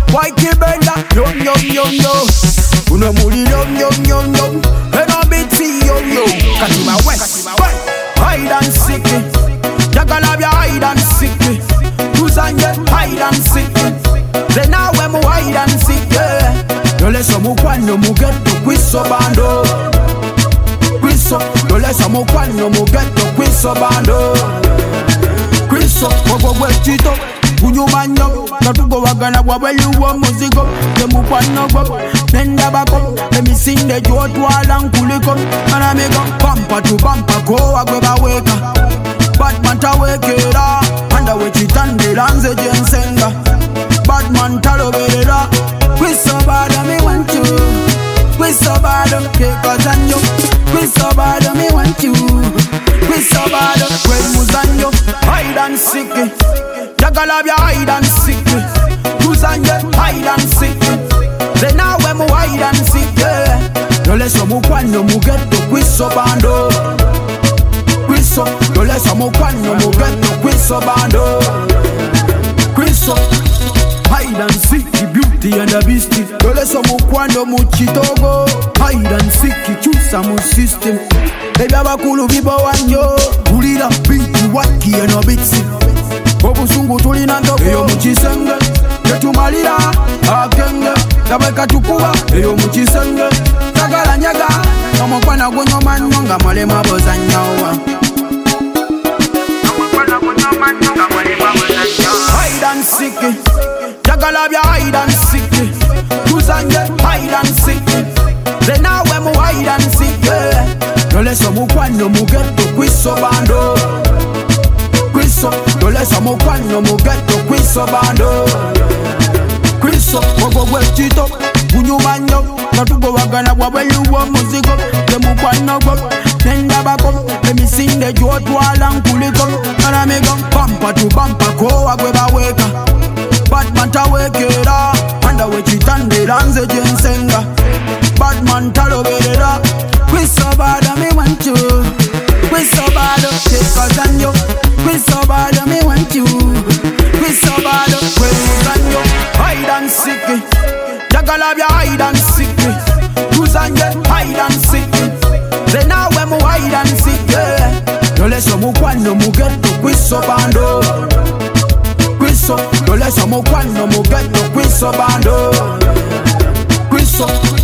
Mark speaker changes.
Speaker 1: White benda, yo. Uno muri yo. And a bit yo. Katima West, hide and seek. Jagalabia hide and seek. Tuzanye hide and seek. Then now when we hide and seek, yeah. Yo le somu kwano mu get to quiso bando. Quiso, yo le somu kwano mu get to quiso bando. Quiso, gogo wechito. Unyumanyo, natugo wagana wabeluwa muzigo. Temu kwano go, nenda bako. Emi sinde jotu alankuliko. Anamigo, bumper to bumper, ko agweba weka. Batman ta wekera, anda wechitande lanze jensenga. Batman talo berera. We so bad me want you. We so bad because I know. We so bad me want you. We so bad when muzanyo hide and seek. Jagalabia hide and seek. Muzanyo hide and seek. Then now when mu hide and seek, yeah. No le so mu kwano mu get to quiso bando. Quiso, no le so mu kwano mu get to quiso bando. Quiso. Hide and seek the beauty and the beast. Dole so mukwando muchitogo. Hide and seek chusa mu system. Baby abakulu bibo wanyo. Ulira binti waki eno bitsi. Obusungu tulina ndogo. Eyo muchisenge. Tetumalira agenge. Tabeka tukuba. Eyo muchisenge. Tagala nyaga. Omokwana gonyo manonga male maboza nyawa. Omokwana gonyo manonga male maboza nyawa. Hide and seek. Jagalabia hide and seek. Tuzanye hide and seek. Then now when mu hide and seek, yeah. No le so mu kwano mu get to quiso bando. Quiso, no le so mu kwano mu get to quiso bando. Quiso, gogo wechito. Unyumanyo, natugo wagana wabeluwa muzigo. Temu kwano go, nenda bako. Emi sinde jotu alankuliko. Anamigo, bumper to bumper, ko agweba weka. Batman ta wekera, anda wechitande lanze jensenga. Batman talo berera. We so bad me want you. We so bad because I know. We so bad me want you. We so bad because I know. Hide and seek. Jagalabia hide and seek. Tuzanye hide and seek. Then now when mu hide and seek, yeah. No le so mu kwano mu get to quiso bando. Quiso, no le so mu kwano mu get to quiso bando. Quiso.